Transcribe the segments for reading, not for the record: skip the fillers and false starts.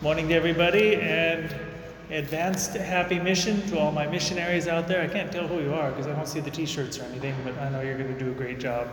Morning to everybody, and advanced happy mission to all my missionaries out there. I can't tell who you are because I don't see the t-shirts or anything, but I know you're going to do a great job.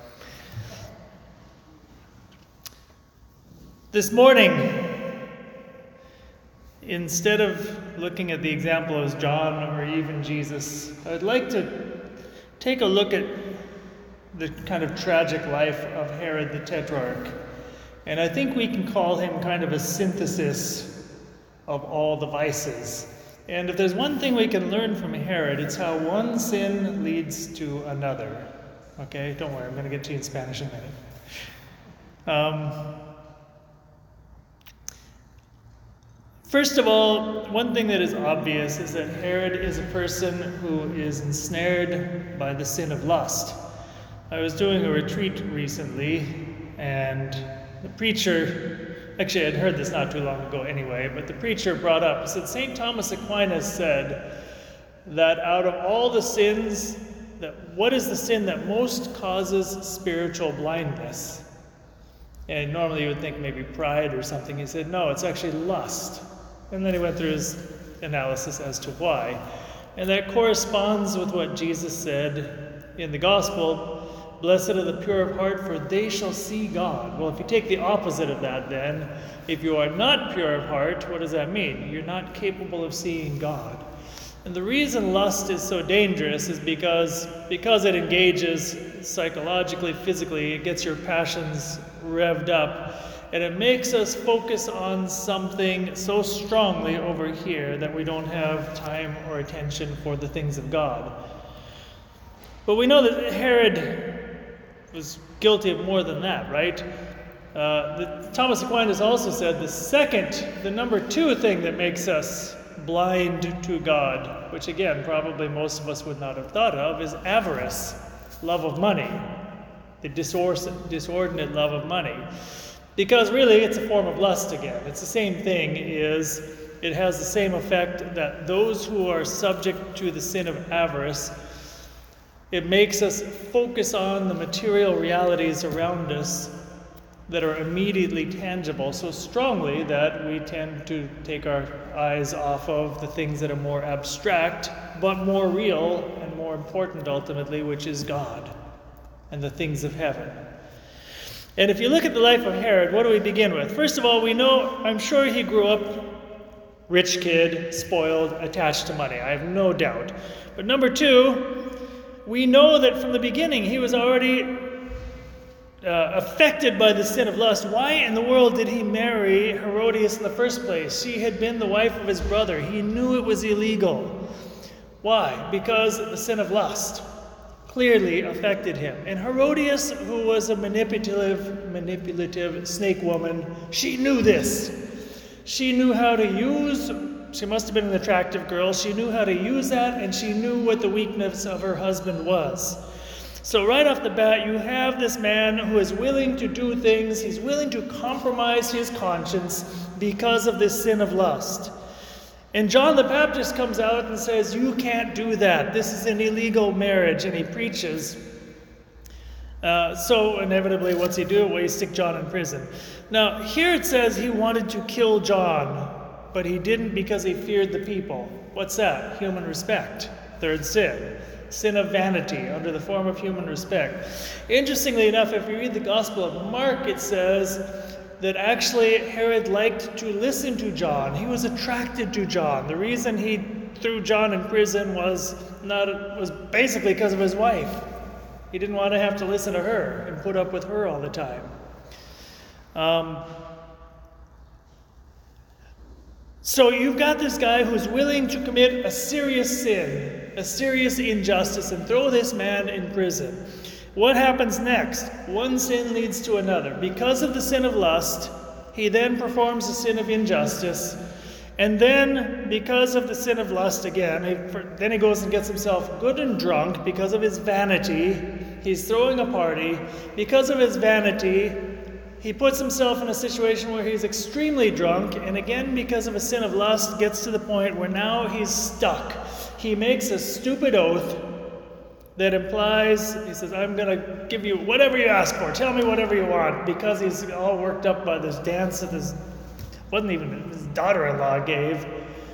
This morning, instead of looking at the example of John or even Jesus, I'd like to take a look at the kind of tragic life of Herod the Tetrarch. And I think we can call him kind of a synthesis of all the vices. And if there's one thing we can learn from Herod, it's how one sin leads to another. Okay, don't worry, I'm going to get to you in Spanish in a minute. First of all, one thing that is obvious is that Herod is a person who is ensnared by the sin of lust. I was doing a retreat recently, and the preacher, actually I'd heard this not too long ago anyway, but the preacher brought up, he said, St. Thomas Aquinas said that out of all the sins, what is the sin that most causes spiritual blindness? And normally you would think maybe pride or something. He said, no, it's actually lust. And then he went through his analysis as to why. And that corresponds with what Jesus said in the gospel, blessed are the pure of heart, for they shall see God. Well, if you take the opposite of that then, if you are not pure of heart, what does that mean? You're not capable of seeing God. And the reason lust is so dangerous is because it engages psychologically, physically, it gets your passions revved up, and it makes us focus on something so strongly over here that we don't have time or attention for the things of God. But we know that Herod was guilty of more than that, right? Thomas Aquinas also said the number two thing that makes us blind to God, which again, probably most of us would not have thought of, is avarice, love of money, the disordinate love of money. Because really, it's a form of lust again. It's the same thing, it has the same effect that those who are subject to the sin of avarice, it makes us focus on the material realities around us that are immediately tangible so strongly that we tend to take our eyes off of the things that are more abstract, but more real and more important ultimately, which is God and the things of heaven. And if you look at the life of Herod, what do we begin with? First of all, we know, I'm sure he grew up rich kid, spoiled, attached to money. I have no doubt. But number two, we know that from the beginning he was already affected by the sin of lust. Why in the world did he marry Herodias in the first place? She had been the wife of his brother. He knew it was illegal. Why? Because the sin of lust clearly affected him. And Herodias, who was a manipulative snake woman, she knew this. She knew how to use, she must have been an attractive girl, she knew how to use that, and she knew what the weakness of her husband was. So right off the bat, you have this man who is willing to do things, he's willing to compromise his conscience because of this sin of lust. And John the Baptist comes out and says, you can't do that. This is an illegal marriage, and he preaches. So inevitably, what's he do? Well, he stick John in prison. Now, here it says he wanted to kill John, but he didn't because he feared the people. What's that? Human respect. Third sin. Sin of vanity, under the form of human respect. Interestingly enough, if you read the Gospel of Mark, it says that actually Herod liked to listen to John. He was attracted to John. The reason he threw John in prison was basically because of his wife. He didn't want to have to listen to her and put up with her all the time. So you've got this guy who's willing to commit a serious sin, a serious injustice, and throw this man in prison. What happens next? One sin leads to another. Because of the sin of lust, he then performs the sin of injustice. And then, because of the sin of lust again, then he goes and gets himself good and drunk because of his vanity. He's throwing a party. Because of his vanity, he puts himself in a situation where he's extremely drunk. And again, because of a sin of lust, gets to the point where now he's stuck. He makes a stupid oath that implies, he says, I'm going to give you whatever you ask for. Tell me whatever you want, because he's all worked up by this dance at this wasn't even his daughter-in-law gave.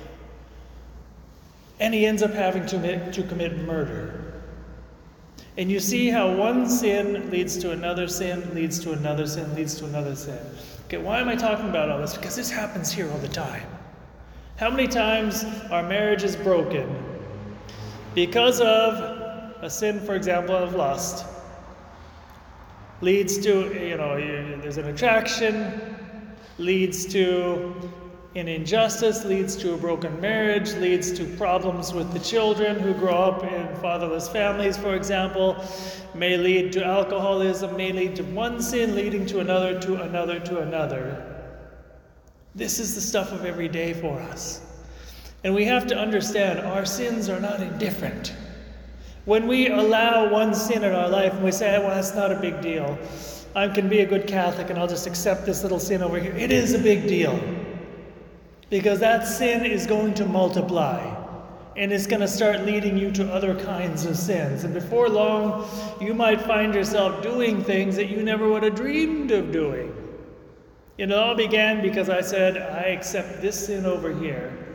And he ends up having to commit murder. And you see how one sin leads to another sin, leads to another sin, leads to another sin. Okay, why am I talking about all this? Because this happens here all the time. How many times our marriage is broken because of a sin, for example, of lust? Leads to, there's an attraction, leads to an injustice, leads to a broken marriage, leads to problems with the children who grow up in fatherless families, for example, may lead to alcoholism, may lead to one sin leading to another, to another, to another. This is the stuff of every day for us. And we have to understand our sins are not indifferent. When we allow one sin in our life and we say, well, that's not a big deal. I can be a good Catholic and I'll just accept this little sin over here. It is a big deal. Because that sin is going to multiply. And it's going to start leading you to other kinds of sins. And before long, you might find yourself doing things that you never would have dreamed of doing. It all began because I said, I accept this sin over here.